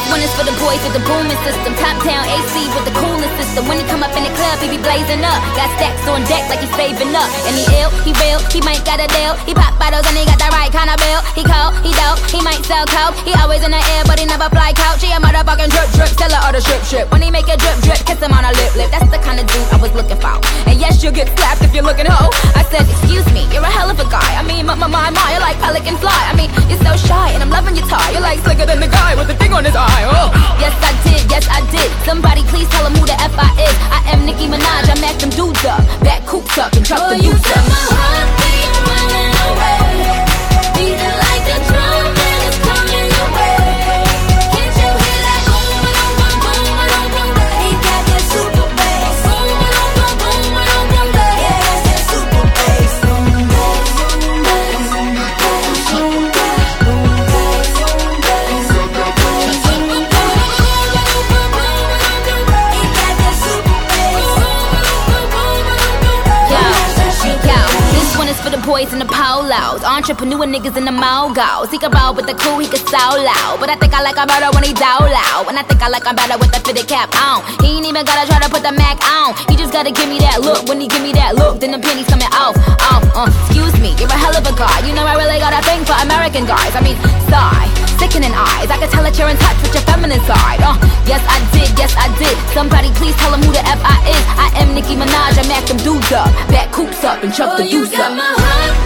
one is for the boys with the booming system. Top down AC with the coolest system. When he come up in the club, he be blazing up. Got stacks on deck like he's saving up. And he ill, he real, he might got a deal. He pop bottles and he got the right kind of bill. He cold, he dope, he might sell coke. He always in the air, but he never fly couch. He a motherfucking drip drip, seller or the strip. When he make a drip drip, kiss him on a lip. That's the kind of dude I was looking for. And yes, you'll get slapped if you're looking hoe. I said, excuse me, you're a hell of a guy. I mean, my, you're like pelican fly. I mean, you're so shy and I'm loving your tie. You're like slicker than the guy with the thing on his eye. Oh. Yes, I did. Somebody please tell him who the F I is. I am Nicki Minaj, I mack them dudes up. Back coops up and truck the youth up. My heart beat running away. Beating like a drum and it's coming your way. Can't you hear that boom, boom, boom, boom, boom, boom? He got that super bass. Boom, boom, boom, boom, boom, boom, boom. Yeah, that's that super bass. Boom, boom, boom, boom, boom, boom, boom. For the boys in the polos, entrepreneur niggas in the mogos. He can roll with the cool, he can so loud. But I think I like him better when he down loud. And I think I like him better with the fitted cap on. He ain't even gotta try to put the Mac on. He just gotta give me that look. When he give me that look, then the pennies coming off. Excuse me, you're a hell of a guy. You know I really got a thing for American guys. I mean, sigh, sickening eyes. I can tell that you're in touch with your feminine side. Yes I did. Somebody please tell him who the F I is. I am Nicki Minaj, I mack them dudes up. Back coops up and chuck the youth up. My heart